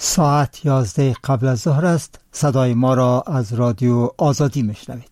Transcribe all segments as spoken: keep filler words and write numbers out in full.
ساعت یازده قبل از ظهر است. صدای ما را از رادیو آزادی میشنوید.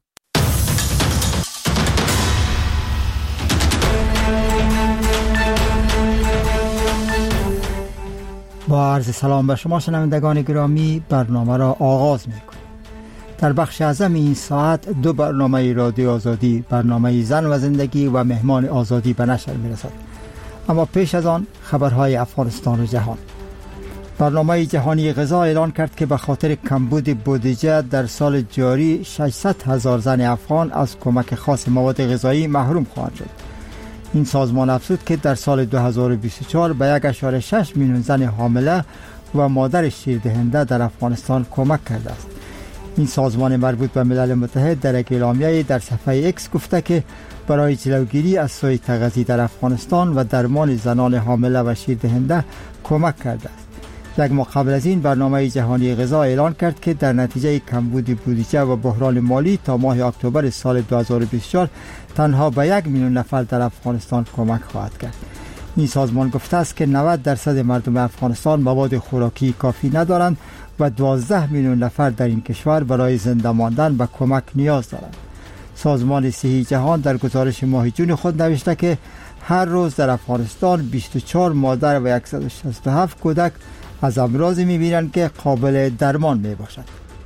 با عرض سلام به شما شنوندگان گرامی، برنامه را آغاز میکنیم. در بخش اعظم این ساعت دو برنامه رادیو آزادی، برنامه زن و زندگی و مهمان آزادی به نشر میرسد. اما پیش از آن خبرهای افغانستان و جهان. برنامه جهانی غذا اعلان کرد که به خاطر کمبود بودجه در سال جاری ششصد هزار زن افغان از کمک خاص مواد غذایی محروم خواهند شد. این سازمان افزود که در سال دو هزار و بیست و چهار به یک ممیز شش میلیون زن حامله و مادر شیردهنده در افغانستان کمک کرده است. این سازمان مربوط به ملل متحد در یک اعلامیه در صفحه اکس گفته که برای جلوگیری از سوء تغذیه در افغانستان و درمان زنان حامله و شیردهنده کمک کرده است. یک ماه قبل از این برنامه جهانی غذا اعلان کرد که در نتیجه کمبود بودجه و بحران مالی تا ماه اکتبر سال دو هزار و بیست و چهار تنها به یک میلیون نفر در افغانستان کمک خواهد کرد. این سازمان گفته است که نود درصد مردم افغانستان مواد خوراکی کافی ندارند و دوازده میلیون نفر در این کشور برای زنده ماندن به کمک نیاز دارند. سازمان صحی جهان در گزارش ماه جون خود نوشته که هر روز در افغانستان بیست و چهار مادر و صد و شصت و هفت کودک از امراضی می‌بینند که قابل درمان میباشد.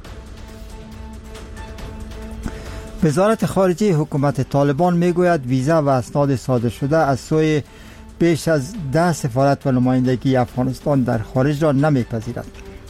وزارت خارجه حکومت طالبان میگوید ویزا و اسناد صادر شده از سوی بیش از ده سفارت و نمایندگی افغانستان در خارج را نمیپذیرد.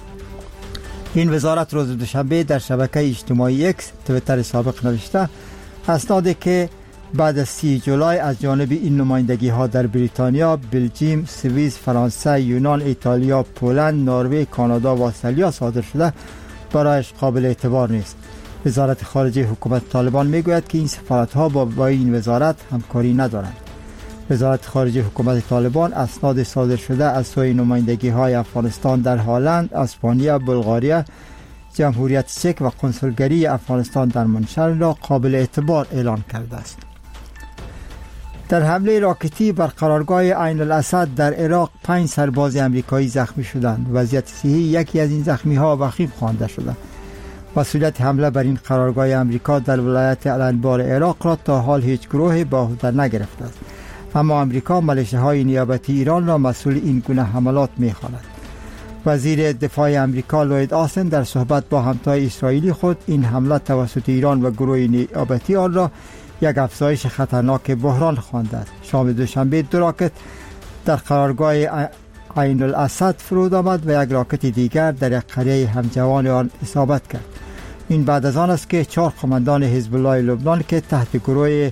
این وزارت روز دوشنبه در شبکه اجتماعی اکس توییتر سابق نوشته اسنادی که بعد از سی جولای از جانب این نمایندگی ها در بریتانیا، بلژیم، سوئیس، فرانسه، یونان، ایتالیا، پولند، نروژ، کانادا و استرالیا صادر شده برایش قابل اعتبار نیست. وزارت خارجه حکومت طالبان میگوید که این سفارت ها با, با این وزارت همکاری ندارند. وزارت خارجه حکومت طالبان اسناد صادر شده از سوی نمایندگی های افغانستان در هلند، اسپانیا، بلغاریا، جمهوریت چک و کنسولگری افغانستان در منشل را قابل اعتبار اعلان کرده است. در حمله راکتی بر قرارگاه عین الاسد در عراق پنج سرباز امریکایی زخمی شدند. وضعیت صحی یکی از این زخمی ها وخیم خوانده شده. مسئولیت حمله بر این قرارگاه امریکا در ولایت الانبار عراق را تا حال هیچ گروه به عهده نگرفته است. اما امریکا ملیشه‌های نیابتی ایران را مسئول این گونه حملات می‌خواند. وزیر دفاع امریکا لوید آستن در صحبت با همتای اسرائیلی خود این حمله توسط ایران و گروه نیابتی آن را یک افزایش خطرناک بحران خوانده است. شام دوشنبه دو راکت در قرارگاه عین الاسد فرود آمد و یک راکت دیگر در یک قریه همجوان آن اصابت کرد. این بعد از آن است که چهار قماندان حزب الله لبنان که تحت گروه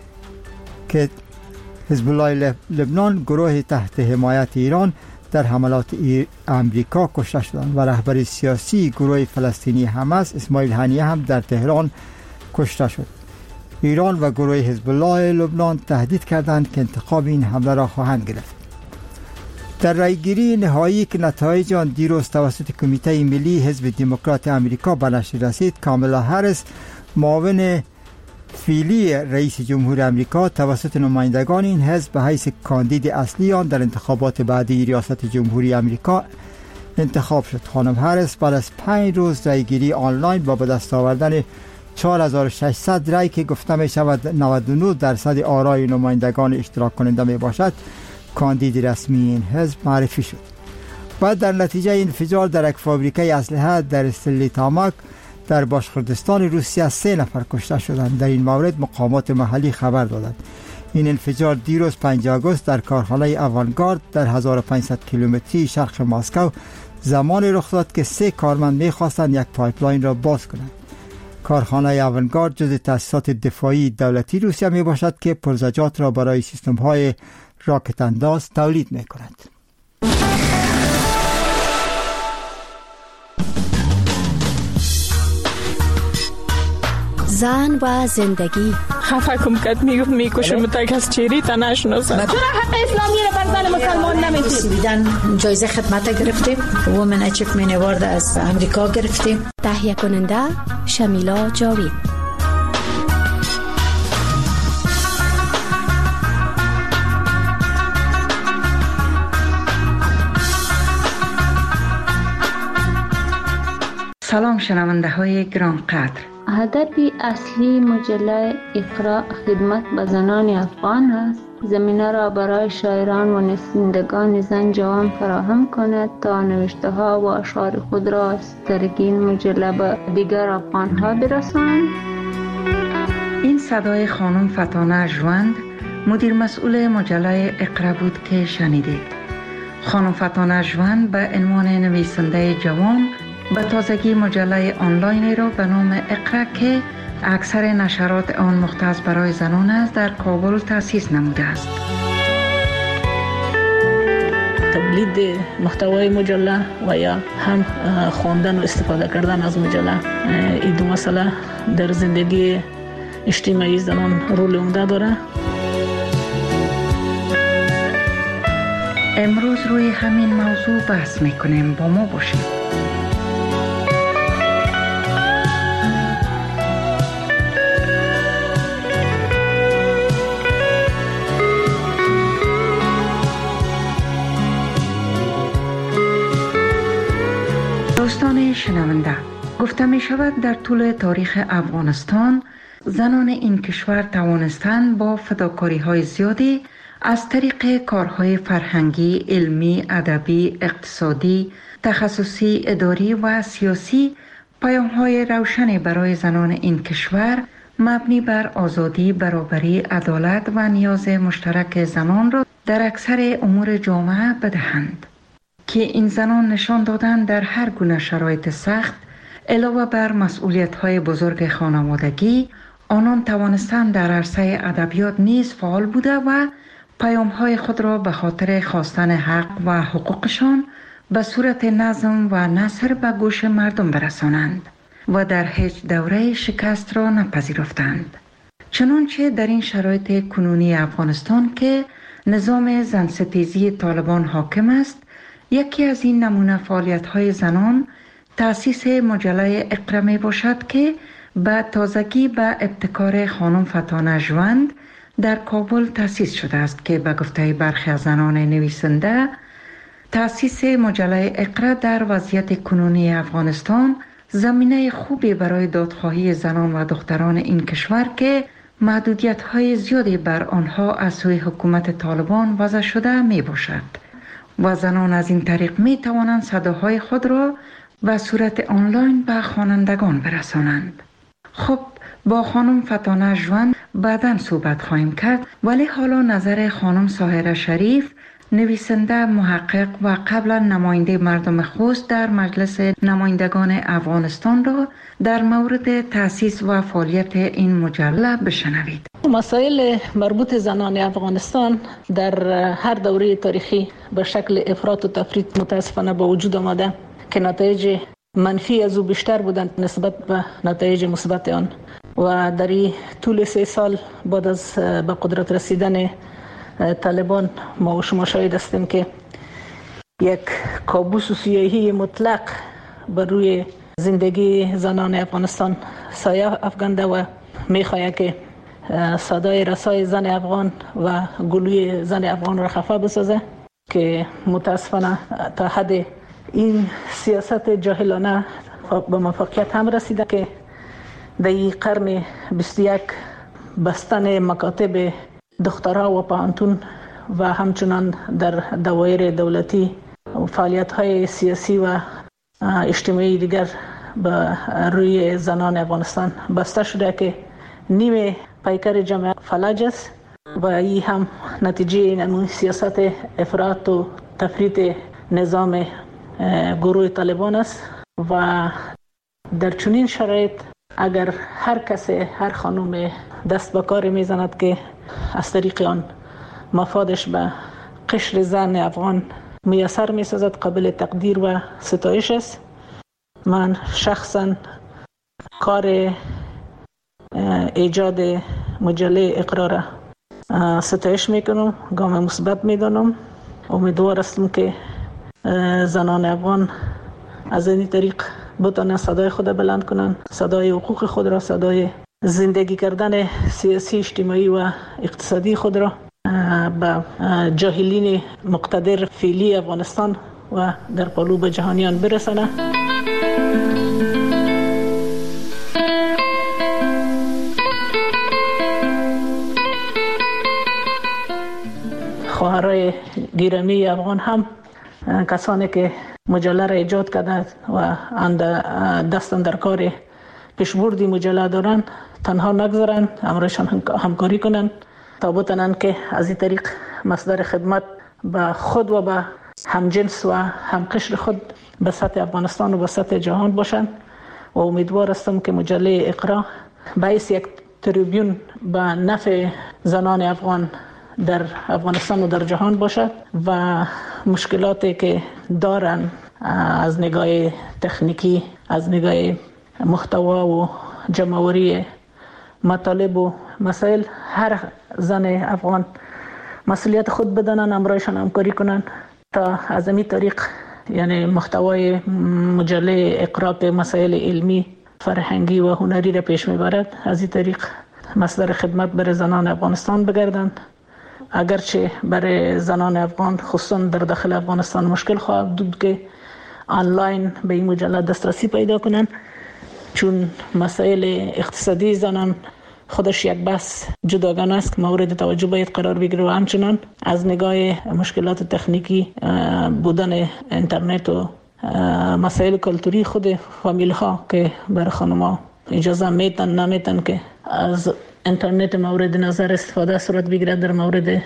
که حزب الله لبنان گروه تحت حمایت ایران در حملات امریکا کشته شدند و رهبر سیاسی گروه فلسطینی حماس اسماعیل هنیه هم در تهران کشته شد. ایران و گروه حزب الله لبنان تهدید کردند که انتقام این حمله را خواهند گرفت. در رایگیری نهایی که نتایج آن دیروز توسط کمیته ملی حزب دموکرات امریکا به نشر رسید، کامالا هریس معاون فعلی رئیس جمهور امریکا توسط نمایندگان این حزب به حیث کاندید اصلی آن در انتخابات بعدی ریاست جمهوری امریکا انتخاب شد. خانم هریس بعد از پنج روز رایگیری آنلاین با به دست آوردن چهار هزار و ششصد رای که گفته می شود نود و نه درصد آرای نمایندگان اشتراک کننده می باشد کاندید رسمی این حزب معرفی شد. بعد در نتیجه انفجار در یک فابریکه اسلحه در استرلیتاماک در باشکردستان روسیه سه نفر کشته شدند. در این مورد مقامات محلی خبر دادند. این انفجار دیروز پنجم آگوست در کارخانه اوانگارد در هزار و پانصد کیلومتری شرق مسکو زمانی رخ داد که سه کارمند می‌خواستند یک پایپلاین را باز کنند. کارخانه اوانگارد جزو تأسیسات دفاعی دولتی روسیه می باشد که پرزجات را برای سیستم‌های راکت انداز تولید می‌کند. زن و زندگی خفه کم کد میگفت میکشم تا کس چیری تا نشناسم. چرا حق اسلامی را بر زن مسلمان نمیدید؟ سویدن جایزه خدمت گرفتیم، وومن اچیومنت اوارد از امریکا گرفتیم. تهیه کننده شمیلا جاوید. سلام شنونده های گرانقدر. هدف اصلی مجله اقرا خدمت به زنان افغان است. زمینه را برای شاعران و نویسندگان زن جوان فراهم کند تا نوشته ها و اشعار خود را از طریق این مجله به دیگر افغان ها برسانند. این صدای خانم فتانه ژوند، مدیر مسئول مجله اقرا بود که شنیدید. خانم فتانه ژوند به عنوان نویسنده جوان به تازگی مجله آنلاینی را به نام اقرا که اکثر نشرات آن مختص برای زنان است در کابل تأسیس نموده است. تولید محتوای مجله و یا هم خواندن و استفاده کردن از مجله، این دو مسئله در زندگی اجتماعی زنان رول عمده داره. امروز روی همین موضوع بحث میکنیم. با ما باشید. دوستان شنونده، گفته می شود در طول تاریخ افغانستان زنان این کشور توانستند با فداکاری های زیادی از طریق کارهای فرهنگی، علمی، ادبی، اقتصادی، تخصصی، اداری و سیاسی پیام های روشنی برای زنان این کشور مبنی بر آزادی، برابری، عدالت و نیاز مشترک زنان را در اکثر امور جامعه بدهند که این زنان نشان دادند در هر گونه شرایط سخت علاوه بر مسئولیت‌های بزرگ خانوادگی، آنان توانستند در عرصه ادبیات نیز فعال بوده و پیام‌های خود را به خاطر خواستن حق و حقوقشان به صورت نظم و نثر به گوش مردم برسانند و در هیچ دوره شکست را نپذیرفتند. چنانچه در این شرایط کنونی افغانستان که نظام زنستیزی طالبان حاکم است، یکی از این نمونه فعالیت‌های زنان تأسیس مجله اقرا می باشد که به تازگی به ابتکار خانم فتانه ژوند در کابل تأسیس شده است که به گفته برخی از زنان نویسنده تأسیس مجله اقرا در وضعیت کنونی افغانستان زمینه خوبی برای دادخواهی زنان و دختران این کشور که محدودیت‌های زیادی بر آنها از سوی حکومت طالبان وضع شده می باشد و زنان از این طریق می توانند صداهای خود را به صورت آنلاین به خوانندگان برسانند. خب با خانم فتانه ژوند بعداً صحبت خواهیم کرد، ولی حالا نظر خانم ساحره شریف، نویسنده، محقق و قبلا نماینده مردم خوست در مجلس نمایندگان افغانستان را در مورد تأسیس و فعالیت این مجله بشنوید. مسائل مربوط زنان افغانستان در هر دوره تاریخی به شکل افراط و تفریط متاسفانه به وجود آمده که نتایج منفی از او بیشتر بودند نسبت به نتایج مثبت آن و در این طول سه سال بعد از به قدرت رسیدن طالبان ما و شما شاهد هستیم که یک کابوس سیاهی مطلق بر روی زندگی زنان افغانستان سایه افکنده و میخواهد که صدای رسای زن افغان و گلوی زن افغان را خفه بسازه که متاسفانه تا حد این سیاست جاهلانه به موفقیت هم رسیده که در این قرن بیست و یک بستن مکاتب دخترها و پانتون و همچنان در دوایر دولتی و فعالیت‌های سیاسی و اجتماعی دیگر به روی زنان افغانستان بسته شده که نیمه پیکر جامعه فلج است و این هم نتیجه این سیاست افراط و تفریط نظام گروه طالبان است و در چنین شرایط اگر هر کس، هر خانم دست به کار میزند که از طریق آن مفادش به قشر زن افغان میسر میسازد، قابل تقدیر و ستایش است. من شخصا کار ایجاد مجله اقرا را ستایش میکنم، گام مثبت میدانم. امیدوار هستم که زنان افغان از این طریق بتوانند صدای خود بلند کنند، صدای حقوق خود را، صدای زندگی کردن سیاسی، اجتماعی و اقتصادی خود را به جاهلین مقتدر فعلی افغانستان و در قلوب جهانیان برسانند. گیرامی افغان هم کسانی که مجله را ایجاد کردند و دستن در کار پیشبردی مجله دارند تنها نگذارند، امرشان همکاری کنند تا بتونن که از این طریق مصدر خدمت به خود و به همجنس و همقشر خود به سطح افغانستان و به سطح جهان باشند و امیدوار هستم که مجله اقرا باعث یک تریبیون به نفع زنان افغان در افغانستان و در جهان باشد و مشکلاتی که دارن از نگاه تکنیکی، از نگاه محتوا و جمع‌آوری مطالب و مسائل، هر زن افغان مسئولیت خود بدانن، امرایشان همکاری کنن تا از این طریق یعنی محتوای مجله اقرا که مسائل علمی، فرهنگی و هنری را پیش میبرد، از این طریق مصدر خدمت برای زنان افغانستان بگردند. اگرچه برای زنان افغان خصوصا در داخل افغانستان مشکل خواهد بود که آنلاین به این مجله دسترسی پیدا کنند، چون مسائل اقتصادی زنان خودش یک بحث جداگانه است که مورد توجه باید قرار بگیره و همچنان از نگاه مشکلات تکنیکی بودن اینترنت و مسائل کلتوری خود فامیل ها که برای خانم‌ها اجازه میتن نمیتن که از اینترنت مورد نظر استفاده صورت بگیرد در مورد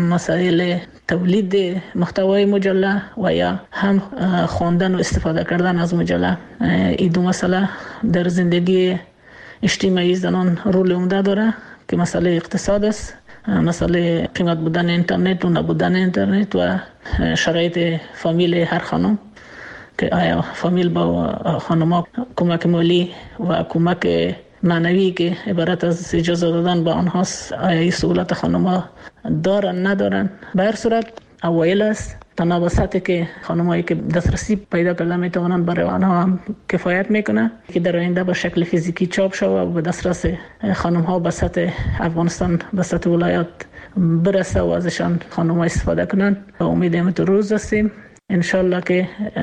مسائل تولید محتوای مجله و یا هم خواندن و استفاده کردن از مجله. این دو مسئله در زندگی اجتماعی زنان رول عمده داره که مسئله اقتصاد است، مسئله قیمت بودن اینترنت و نبودن اینترنت و شرایط فامیل هر خانم که آیا فامیل با خانم‌ها کمک مالی و کمک معنوی که عبارت از اجازه دادن به آنهاست، آیا این سهولت خانم‌ها دارن ندارن؟ به هر صورت اوایل است، تنها به سطحی که خانم‌هایی که دسترسی پیدا کرده میتوانند برای آنها هم کفایت میکنه که در آینده به شکل فیزیکی چاپ شود و به دسترس خانم‌ها به سطح افغانستان، به سطح ولایات برسه و ازشان خانم‌ها استفاده کنند. و امیدیم تو روز هستیم انشالله که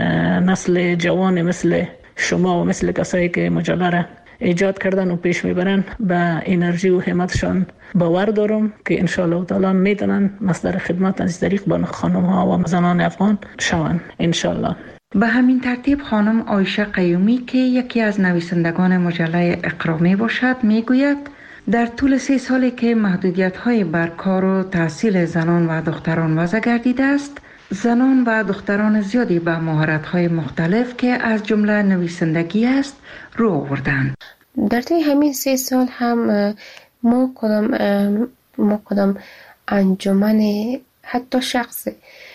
نسل جوان مثل شما و مثل کسایی که مجله را ایجاد کردن و پیش میبرن به انرژی و همتشان باور دارم که انشالله تعالی میتونن مصدر خدمت از طریق به خانم ها و زنان افغان شوند انشالله. به همین ترتیب خانم عایشه قیومی که یکی از نویسندگان مجله اقرا می باشد میگوید در طول سه سالی که محدودیت های بر کار و تحصیل زنان و دختران وضع گردیده است، زنان و دختران زیادی به مهارت‌های مختلف که از جمله نویسندگی است رو آوردند. در طی همین سه سال هم ما کدام ما کدام انجمن حتی شخص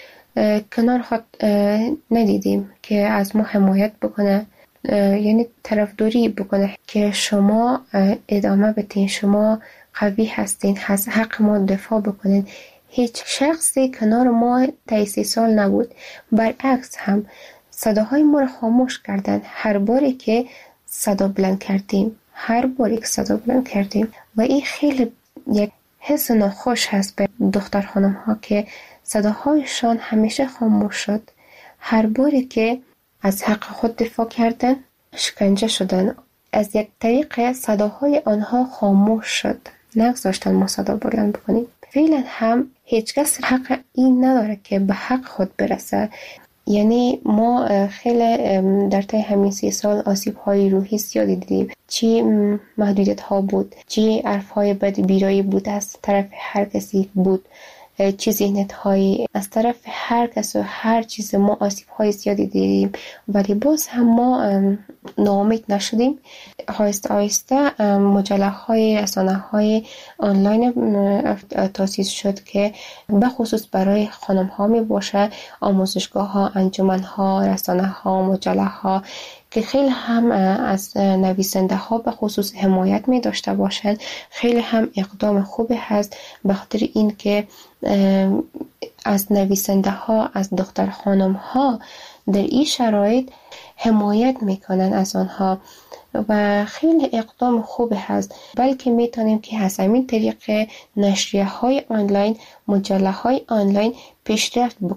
کنار خود ندیدیم که از ما حمایت بکنه، یعنی طرفداری بکنه که شما ادامه بدین، شما قوی هستین، از حق ما دفاع بکنین. هیچ شخصی کنار ما طی سه سال نبود. برعکس هم صداهای ما رو خاموش کردن هر باری که صدا بلند کردیم هر باری که صدا بلند کردیم و این خیلی یک حس ناخوش هست به دختر خانم ها که صداهایشان همیشه خاموش شد. هر باری که از حق خود دفاع کردن شکنجه شدن، از یک طریق صداهای آنها خاموش شد، نگذاشتن ما صدا بلند بکنیم. فعلا هم هیچ کس حق این نداره که به حق خود برسه. یعنی ما خیلی در طی همین سی سال آسیب های روحی زیادی دیدیم، چی محدودیت ها بود، چی حرف های بد بیرایی بود از طرف هر کسی بود، چی ذهنیت های از طرف هر کس و هر چیز. ما آسیب های زیادی دیدیم ولی باز هم ما ناامید نشدیم. آهسته آهسته مجله های رسانه های آنلاین تأسیس شد که به خصوص برای خانم ها می باشه، آموزشگاه ها، انجمن ها، رسانه ها، مجله ها که خیلی هم از نویسنده ها به خصوص حمایت می داشته باشند. خیلی هم اقدام خوبی هست به خاطر این که از نویسنده ها، از دختر خانم ها در این شرایط حمایت میکنن از آنها و خیلی اقدام خوبی هست. بلکه میتونیم که از همین طریق نشریه های آنلاین، مجله های آنلاین پیشرفت